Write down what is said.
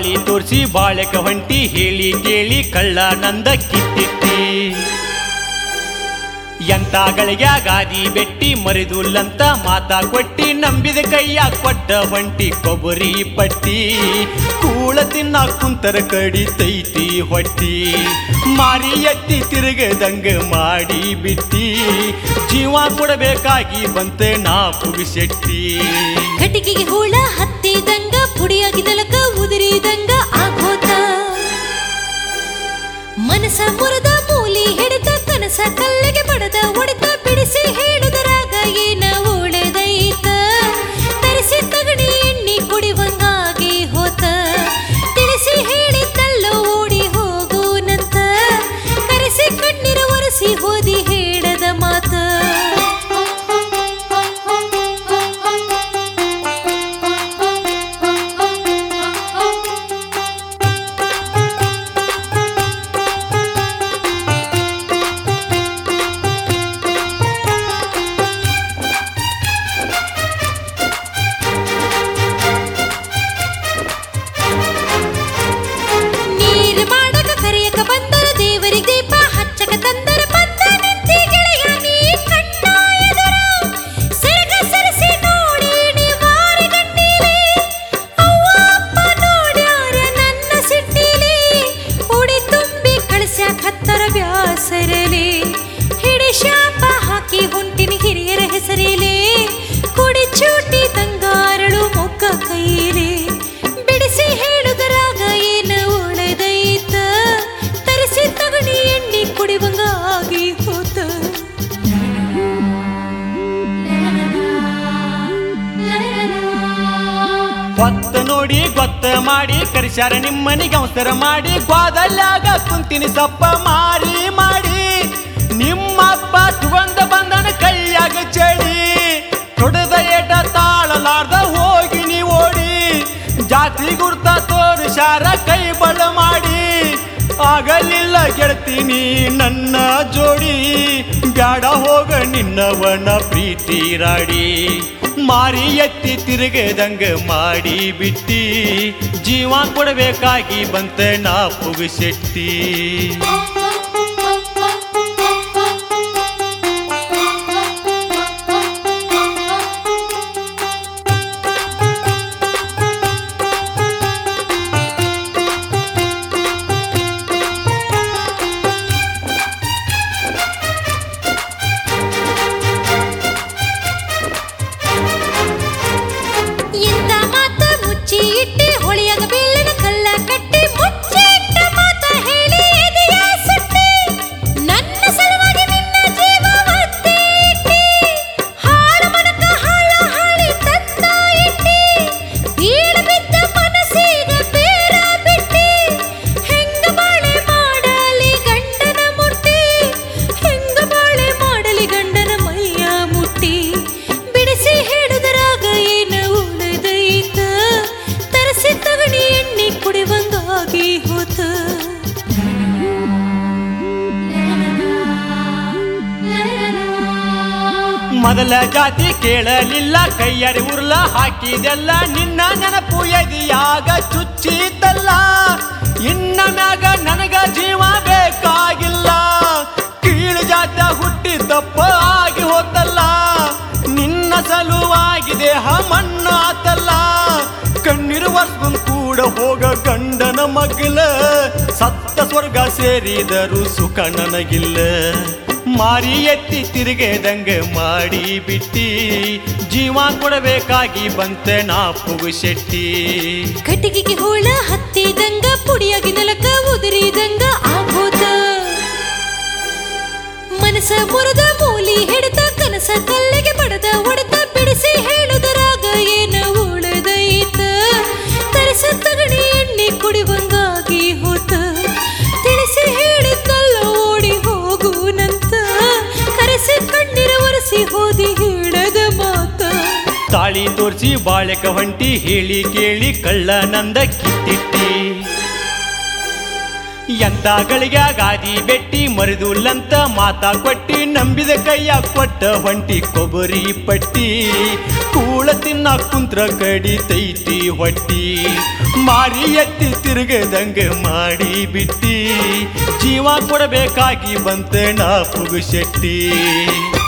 ತಾಳಿ ತೋರಿಸಿ ಬಾಳೆಕ ಹೊಂಟಿ ಹೇಳಿ ಕೇಳಿ ಕಳ್ಳ ನಂದ ಕಿತ್ತಿಟ್ಟಿ ಎಂತ ಗಳಿಗ್ಯಾಗಾದಿ ಬೆಟ್ಟಿ ಮರಿದುಲ್ಲಂತ ಮಾತಾ ಕೊಟ್ಟಿ ನಂಬಿದ ಕೈಯ ಕೊಟ್ಟ ಹೊಂಟಿ ಕೊಬ್ಬರಿ ಪಟ್ಟಿ ಕೂಳ ತಿನ್ನ ಕುಂತರ ಕಡಿತೈತಿ ಹೊಟ್ಟಿ ಮಾರಿ ಎತ್ತಿ ತಿರುಗದಂಗ ಮಾಡಿ ಬಿಟ್ಟಿ ಜೀವ ಕೊಡಬೇಕಾಗಿ ಬಂತೆ ನಾ ಪುಗಿಸೆಟ್ಟಿ ಕಟಿಕಿಗೆ ಹೂಳ ಹತ್ತಿದಂಗ ಪುಡಿಯಾಗಿದಲಕ ಉದುರಿದಂಗ ಆಗೋತ ಮನಸ ಮುರದ ಮೂಲಿ ಹಿಡಿದ ಕನಸ ಕಲ್ಲಿಗೆ ಬಡದ ಒಡೆದ ಬಿಡಿಸಿ ಹೇಳುದರಾಗ ಏನ ಉಳದೈತ ತರಿಸಿ ತಗಡಿ ಎಣ್ಣಿ ಕುಡಿವಂಗಾಗಿ ಹೋತ ತಿಳಿಸಿ ಹೇಳಿದ್ದಲ್ಲೋ ಓಡಿ ಹೋಗೋನಂತ ಕರೆಸಿ ಕಣ್ಣೀರ ಒರೆಸಿ ಹೋದಿ ಹೇಳದ ಮಾತ ಬಿಡಿಸಿ ಹೇಳುದರಾಗ ಏನ ಉಳದೈತ ತರಿಸಿ ತಗಡಿ ಎಣ್ಣಿ ಕುಡಿವಂಗಾಗಿ ಹೋತ ಹೊತ್ತ ನೋಡಿ ಗೊತ್ತ ಮಾಡಿ ಕರಿಸ್ಯಾರ ನಿಮ್ಮನಿಗೆ ಅವಸರ ಮಾಡಿ ಗ್ವಾದಲ್ಲಾಗ ಕುಂತಿನಿ ಸಪ್ಪ ಮಾರಿ ಮಾಡಿ ನಿಮ್ಮಪ್ಪ ತಗೊಂಡ ಬಂದನ ಕೈಯಾಗ ಚಳಿ ತೊಡದ ಏಟ ತಾಳಲಾರ್ದ ಹೋಗಿ ನೀ ಓಡಿ ಜಾತಿ ಗುರ್ತ ತೋರಿಸ್ಯಾರ ಕೈ ಬಳ ಮಾಡಿ ಆಗಲಿಲ್ಲ ಗೆಳತೀನಿ ನನ್ನ ಜೋಡಿ ಬ್ಯಾಡ ಹೋಗ ನಿನ್ನವನ ಪ್ರೀತಿ ರಾಡಿ ಮಾರಿ ಎತ್ತಿ ತಿರುಗದಂಗ ಮಾಡಿ ಬಿಟ್ಟಿ ಜೀವ ಕೊಡಬೇಕಾಗಿ ಬಂತ ನಾ ಪುಗಿಸೆಟ್ಟಿ ಮೊದಲ ಜಾತಿ ಕೇಳಲಿಲ್ಲ ಕೈಯರಿ ಉರ್ಲ ಹಾಕಿದೆಲ್ಲ ನಿನ್ನ ನೆನಪು ಎದಿಯಾಗ ಚುಚ್ಚಿತಲ್ಲ ಇನ್ನ ಮ್ಯಾಗ ನನಗ ಜೀವ ಬೇಕಾಗಿಲ್ಲ ಕೀಳು ಜಾತ ಹುಟ್ಟಿ ತಪ್ಪ ಆಗಿ ಹೋತಲ್ಲ ನಿನ್ನ ಸಲುವಾಗಿ ದೇಹ ಮಣ್ಣಾತಲ್ಲ ಕಣ್ಣೀರು ವರ್ಷ ಕೂಡ ಹೋಗ ಗಂಡನ ಮಗ್ಲ ಸತ್ತ ಸ್ವರ್ಗ ಸೇರಿದರು ಸುಖ ನನಗಿಲ್ಲ ಮಾರಿ ಎತ್ತಿ ತಿರುಗದಂಗ ಮಾಡಿ ಬಿಟ್ಟಿ ಜೀವ ಕೊಡಬೇಕಾಗಿ ಬಂತ ನಾ ಪುಗಿಸೆಟ್ಟಿ ಕಟಿಕಿಗೆ ಹೂಳ ಹತ್ತಿದಂಗ ಪುಡಿಯಾಗಿ ನೆಲಕ ಉದುರಿದಂಗ ಆಗೋದ ಮನಸ ಮುರದ ಮೂಲಿ ಹಿಡಿದ ಕನಸ ಕಲ್ಲಿಗೆ ಬಡದ ಒಡೆದ ಬಿಡಿಸಿ ಹೇಳುದರಾಗ ಏನ ಉಳದೈತ ತರಿಸ ತಗಡಿ ಎಣ್ಣಿ ಕುಡಿವಂಗಾಗಿ ಹೋತ ತಿಳಿಸಿ ಹೇಳಿದ್ದಲ್ಲ ಓಡಿ ಹೋಗುನಂತ ಕರೆಸಿ ಕಣ್ಣೀರ ಒರೆಸಿ ಹೋದಿ ಹೇಳದ ಮಾತ ತಾಳಿ ತೋರಿಸಿ ಬಾಳೆಕ ಹೊಂಟಿ ಹೇಳಿ ಕೇಳಿ ಕಳ್ಳ ನಂದ ಕಿತ್ತಿಟ್ಟಿ ಎಂತಗಳಿಗೆ ಗಾದಿ ಬೆಟ್ಟಿ ಮರಿದುಲ್ಲಂತ ಮಾತಾ ಕೊಟ್ಟಿ ನಂಬಿದ ಕೈಯ ಕೊಟ್ಟ ಹೊಂಟಿ ಕೊಬ್ಬರಿ ಪಟ್ಟಿ ಕೂಳ ತಿನ್ನ ಕುಂತ್ರ ಕಡಿತೈತಿ ಹೊಟ್ಟಿ ಮಾರಿ ಎತ್ತಿ ತಿರುಗದಂಗ ಮಾಡಿ ಬಿಟ್ಟಿ ಜೀವ ಕೊಡಬೇಕಾಗಿ ಬಂತ ನಾ ಪುಗುಶೆಟ್ಟಿ